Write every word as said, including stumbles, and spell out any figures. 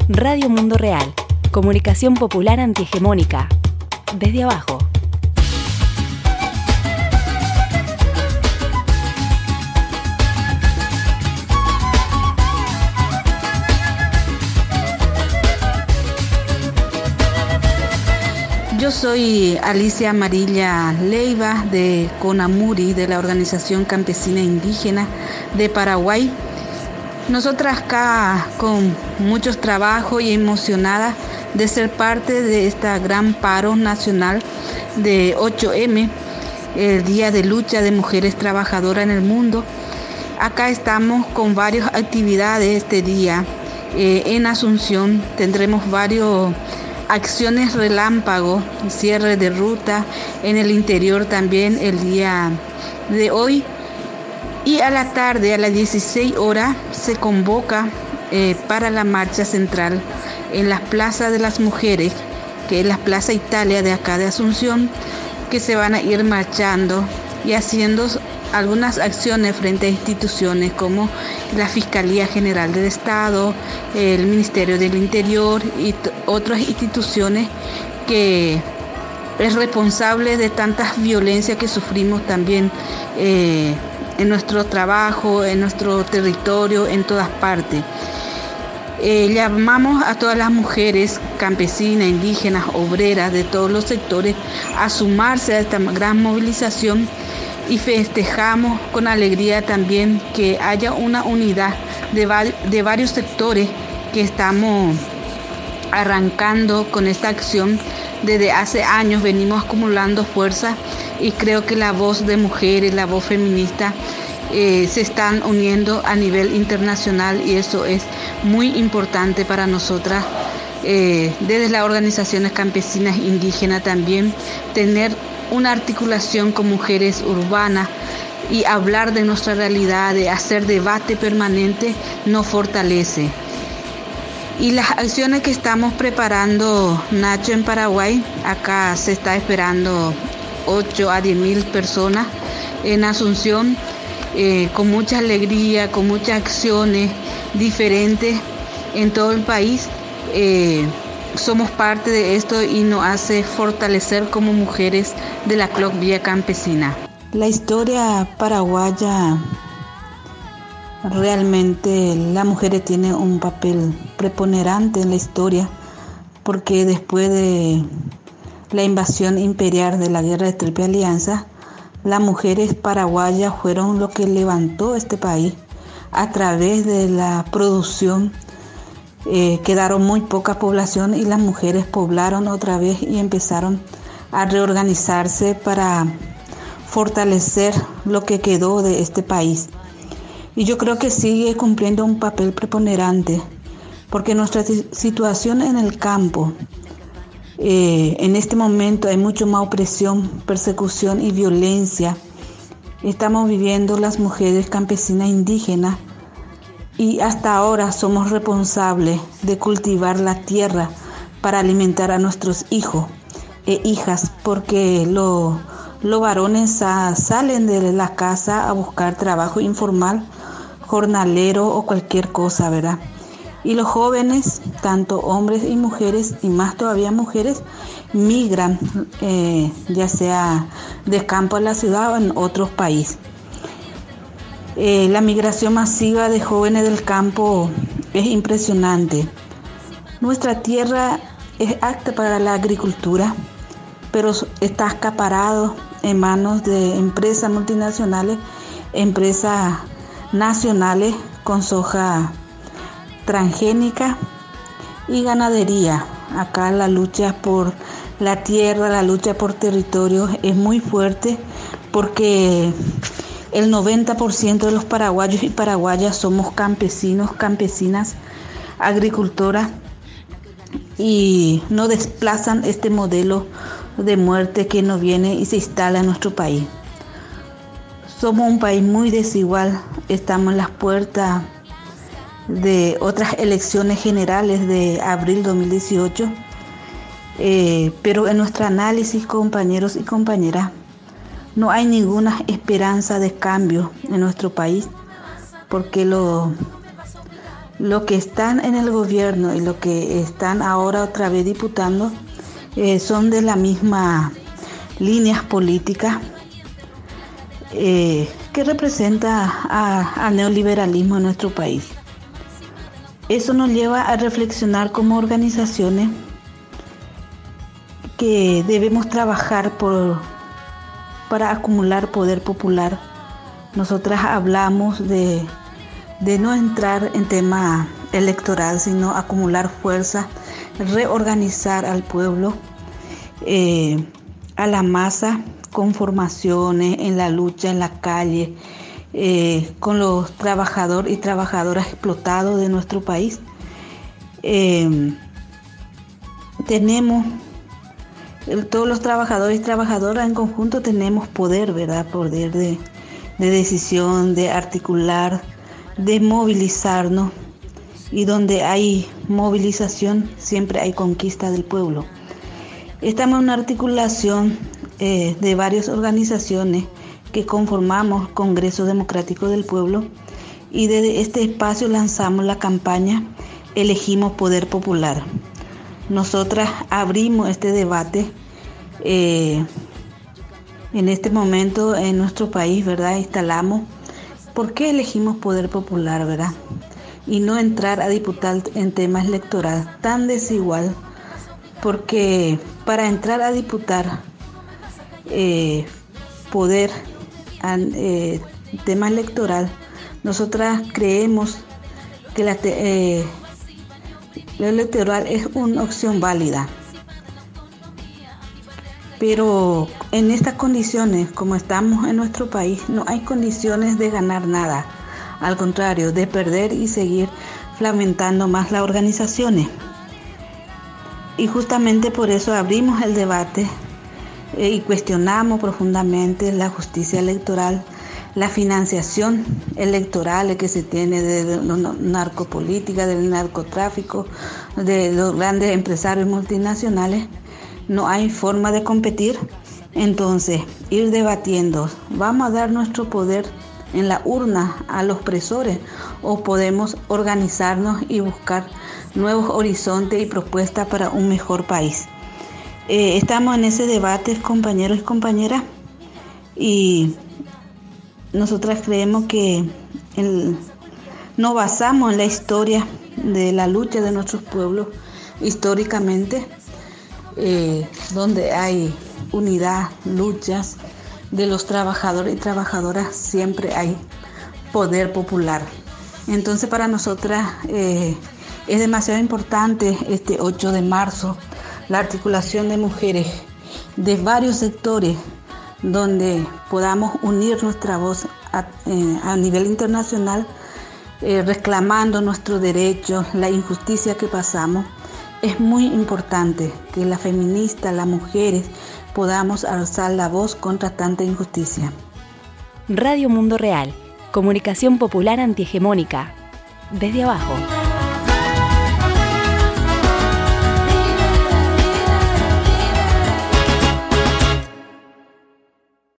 Radio Mundo Real, comunicación popular antihegemónica, desde abajo. Yo soy Alicia Amarilla Leiva de CONAMURI, de la Organización Campesina Indígena de Paraguay. Nosotras acá con muchos trabajos y emocionadas de ser parte de esta gran paro nacional de ocho eme, el Día de Lucha de Mujeres Trabajadoras en el Mundo. Acá estamos con varias actividades este día. Eh, en Asunción tendremos varios acciones relámpago, cierre de ruta, en el interior también el día de hoy. Y a la tarde, a las dieciséis horas, se convoca eh, para la marcha central en las plazas de las mujeres, que es la Plaza Italia de acá de Asunción, que se van a ir marchando y haciendo algunas acciones frente a instituciones como la Fiscalía General del Estado, el Ministerio del Interior y t- otras instituciones que es responsable de tantas violencias que sufrimos también eh, en nuestro trabajo, en nuestro territorio, en todas partes. Eh, llamamos a todas las mujeres campesinas, indígenas, obreras de todos los sectores a sumarse a esta gran movilización y festejamos con alegría también que haya una unidad de, va- de varios sectores que estamos arrancando con esta acción. Desde hace años venimos acumulando fuerza y creo que la voz de mujeres, la voz feminista eh, se están uniendo a nivel internacional y eso es muy importante para nosotras. Eh, desde las organizaciones campesinas indígenas también tener una articulación con mujeres urbanas y hablar de nuestra realidad, de hacer debate permanente, nos fortalece. Y las acciones que estamos preparando, Nacho, en Paraguay, acá se está esperando ocho a diez mil personas en Asunción, eh, con mucha alegría, con muchas acciones diferentes en todo el país. Eh, somos parte de esto y nos hace fortalecer como mujeres de la C L O C Vía Campesina. La historia paraguaya, realmente las mujeres tienen un papel preponderante en la historia, porque después de la invasión imperial de la Guerra de Triple Alianza, las mujeres paraguayas fueron lo que levantó este país a través de la producción. Eh, quedaron muy poca población y las mujeres poblaron otra vez y empezaron a reorganizarse para fortalecer lo que quedó de este país. Y yo creo que sigue cumpliendo un papel preponderante, porque nuestra situación en el campo, eh, en este momento hay mucho más opresión, persecución y violencia. Estamos viviendo las mujeres campesinas indígenas y hasta ahora somos responsables de cultivar la tierra para alimentar a nuestros hijos e hijas, porque los lo varones a, salen de la casa a buscar trabajo informal, jornalero o cualquier cosa, ¿verdad? Y los jóvenes, tanto hombres y mujeres, y más todavía mujeres, migran, eh, ya sea de campo a la ciudad o en otros países. Eh, la migración masiva de jóvenes del campo es impresionante. Nuestra tierra es apta para la agricultura, pero está acaparado en manos de empresas multinacionales, empresas nacionales con soja transgénica y ganadería. Acá la lucha por la tierra, la lucha por territorios es muy fuerte, porque el noventa por ciento de los paraguayos y paraguayas somos campesinos, campesinas, agricultoras, y no desplazan este modelo de muerte que nos viene y se instala en nuestro país. Somos un país muy desigual, estamos en las puertas de otras elecciones generales de abril dos mil dieciocho, eh, pero en nuestro análisis, compañeros y compañeras, no hay ninguna esperanza de cambio en nuestro país, porque lo, los que están en el gobierno y los que están ahora otra vez diputando eh, son de la misma líneas políticas eh, que representa al neoliberalismo en nuestro país. Eso nos lleva a reflexionar como organizaciones que debemos trabajar por, para acumular poder popular. Nosotras hablamos de, de no entrar en tema electoral, sino acumular fuerza, reorganizar al pueblo, eh, a la masa, con formaciones en la lucha, en la calle, eh, con los trabajadores y trabajadoras explotados de nuestro país. Eh, tenemos Todos los trabajadores y trabajadoras en conjunto tenemos poder, ¿verdad? Poder de, de decisión, de articular, de movilizarnos. Y donde hay movilización, siempre hay conquista del pueblo. Estamos en una articulación eh, de varias organizaciones que conformamos Congreso Democrático del Pueblo. Y desde este espacio lanzamos la campaña Elegimos Poder Popular. Nosotras abrimos este debate eh, en este momento en nuestro país, ¿verdad? Instalamos por qué elegimos poder popular, ¿verdad? Y no entrar a diputar en temas electorales tan desigual, porque para entrar a diputar eh, poder en eh, tema electoral, nosotras creemos que la te, eh, lo electoral es una opción válida, pero en estas condiciones, como estamos en nuestro país, no hay condiciones de ganar nada, al contrario, de perder y seguir fragmentando más las organizaciones. Y justamente por eso abrimos el debate eh, y cuestionamos profundamente la justicia electoral, la financiación electoral que se tiene de la narcopolítica, del narcotráfico, de los grandes empresarios multinacionales. No hay forma de competir. Entonces, ir debatiendo, ¿vamos a dar nuestro poder en la urna a los presores o podemos organizarnos y buscar nuevos horizontes y propuestas para un mejor país? Eh, estamos en ese debate, compañeros y compañeras, y nosotras creemos que el, nos basamos en la historia de la lucha de nuestros pueblos históricamente, eh, donde hay unidad, luchas de los trabajadores y trabajadoras, siempre hay poder popular. Entonces para nosotras eh, es demasiado importante este ocho de marzo, la articulación de mujeres de varios sectores, donde podamos unir nuestra voz a, eh, a nivel internacional, eh, reclamando nuestros derechos, la injusticia que pasamos. Es muy importante que las feministas, las mujeres, podamos alzar la voz contra tanta injusticia. Radio Mundo Real, comunicación popular antihegemónica. Desde abajo.